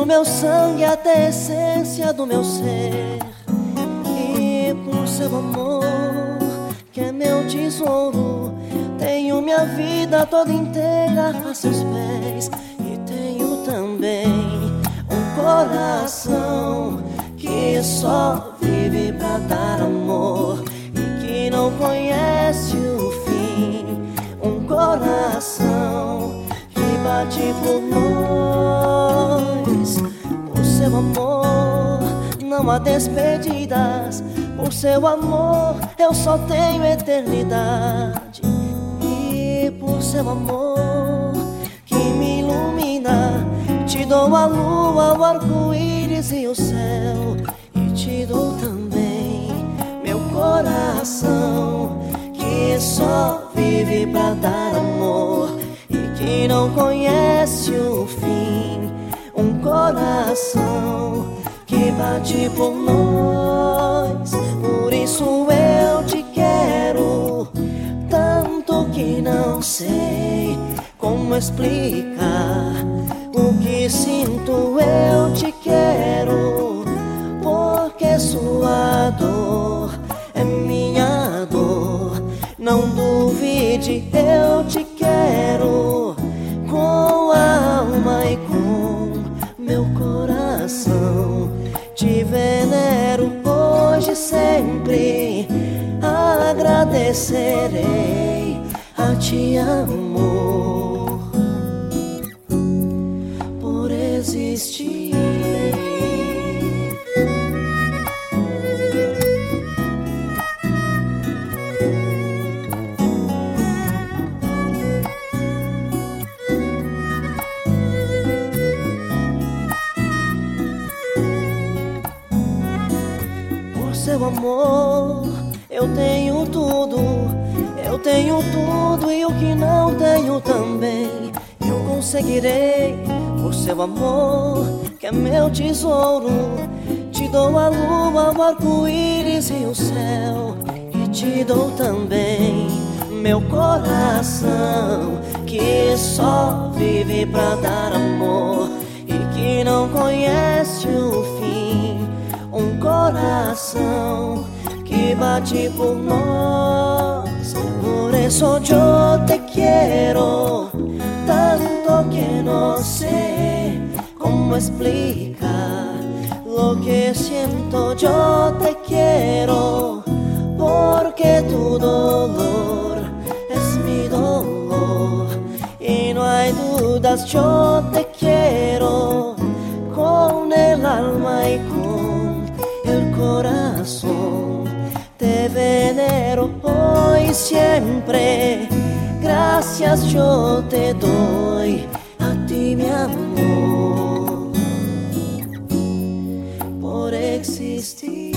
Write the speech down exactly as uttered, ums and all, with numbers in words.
o meu sangue até a essência do meu ser. E por seu amor, que é meu tesouro, tenho minha vida toda inteira a seus pés. E tenho também um coração que só vive pra dar amor e que não conhece o fim. Um coração que bate por nós. Por seu amor não há despedidas. Por seu amor eu só tenho eternidade. E por seu amor que me ilumina, te dou a lua, o arco-íris e o céu. E te dou também meu coração que só vive pra dar amor e que não conhece o fim. Um coração que bate por nós. Por isso eu te quero tanto que não sei como explicar o que sinto. Eu te quero porque sua dor é minha dor. Não duvide, eu te quero com a alma e com meu coração. Te venero hoje e sempre, agradecerei a ti, amor, por existir. Seu amor, eu tenho tudo, eu tenho tudo e o que não tenho também eu conseguirei. Por seu amor, que é meu tesouro, te dou a lua, o arco-íris e o céu. E te dou também meu coração que só vive pra dar amor e que não conhece o fim. Um coração que bate por nós. Por isso yo te quiero tanto que no sé cómo explicar lo que siento. Yo te quiero porque tu dolor es mi dolor y no hay dudas. Yo te quiero con el alma y con el corazón. Te venero hoy siempre, gracias yo te doy a ti, mi amor, por existir.